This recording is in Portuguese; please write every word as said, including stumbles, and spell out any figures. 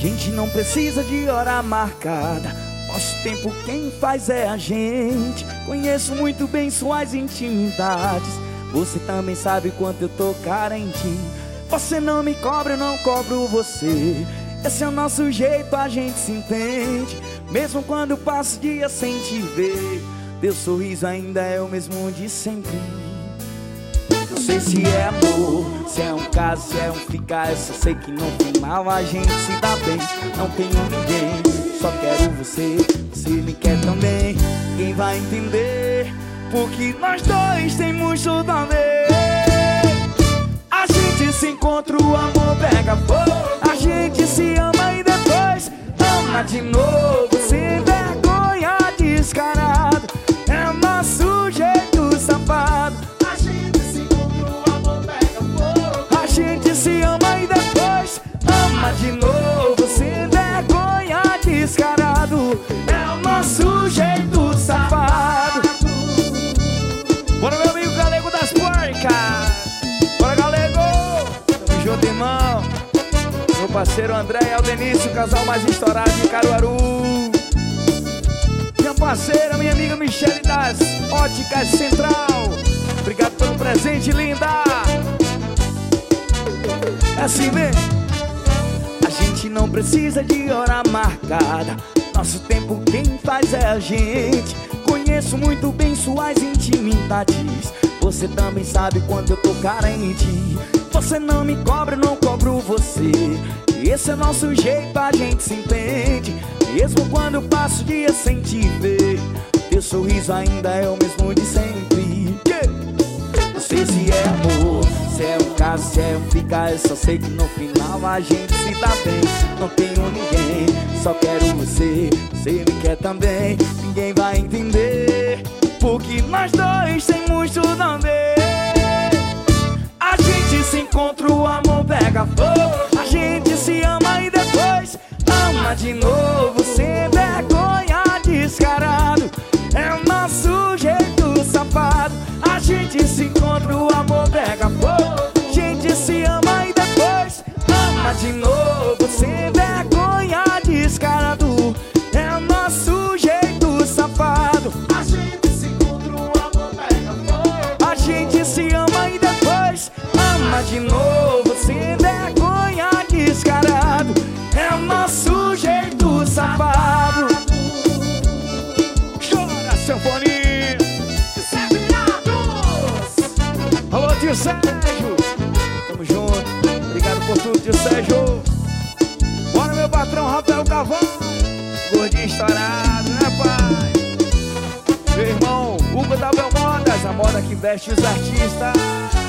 gente não precisa de hora marcada. Nosso tempo quem faz é a gente. Conheço muito bem suas intimidades. Você também sabe quanto eu tô carente. Você não me cobra, eu não cobro você. Esse é o nosso jeito, a gente se entende. Mesmo quando passo dia sem te ver, teu sorriso ainda é o mesmo de sempre. Não sei se é amor, se é um caso, se é um ficar. Eu só sei que no final a gente se dá bem. Não tenho ninguém, só quero você. Você me quer também. Quem vai entender? Porque nós dois temos tudo a ver. A gente se encontra, o amor pega fogo. A gente se ama e depois ama de novo. Sem vergonha, descarado, é o nosso jeito safado. A gente se encontra, o amor pega fogo. A gente se ama e depois ama de novo. Sem vergonha, descarado, é o nosso jeito safado. Bora, meu amigo Galego das Porcas. Bora, Galego. Tamo junto, irmão. Meu parceiro André e Aldenício, o casal mais estourado de Caruaru. Minha parceira, minha amiga Michele das Óticas Central. Obrigado pelo presente, linda. É assim mesmo. A gente não precisa de hora marcada. Nosso tempo quem faz é a gente. Conheço muito bem suas intimidades. Você também sabe quando eu tô carente. Você não me cobra, eu não cobro você. Esse é nosso jeito, a gente se entende. Mesmo quando eu passo dias sem te ver, teu sorriso ainda é o mesmo de sempre. Yeah. Não sei se é amor, se é um caso, se é um ficar. Eu só sei que no final a gente se dá bem. Não tenho ninguém, só quero você. Você me quer também. Ninguém vai entender, porque nós dois temos tudo a ver. A gente se encontra, o amor pega fogo. A gente se ama e depois ama de novo. Sem vergonha, descarado, é o nosso jeito safado. A gente se encontra, o amor pega fogo. A gente se ama e depois ama de novo. Sem vergonha, descarado, é o nosso jeito safado. A gente se encontra, o amor pega fogo. A gente se ama e depois ama de novo. Sem vergonha, descarado, é o nosso jeito safado. Chora, sanfoninha. Alô, tio Sérgio. Tamo junto. Obrigado por tudo, tio Sérgio. Bora, meu patrão Rafael Cavalo. Gordinho estourado, né, pai? Meu irmão Hugo da Belmodas, a moda que veste os artistas.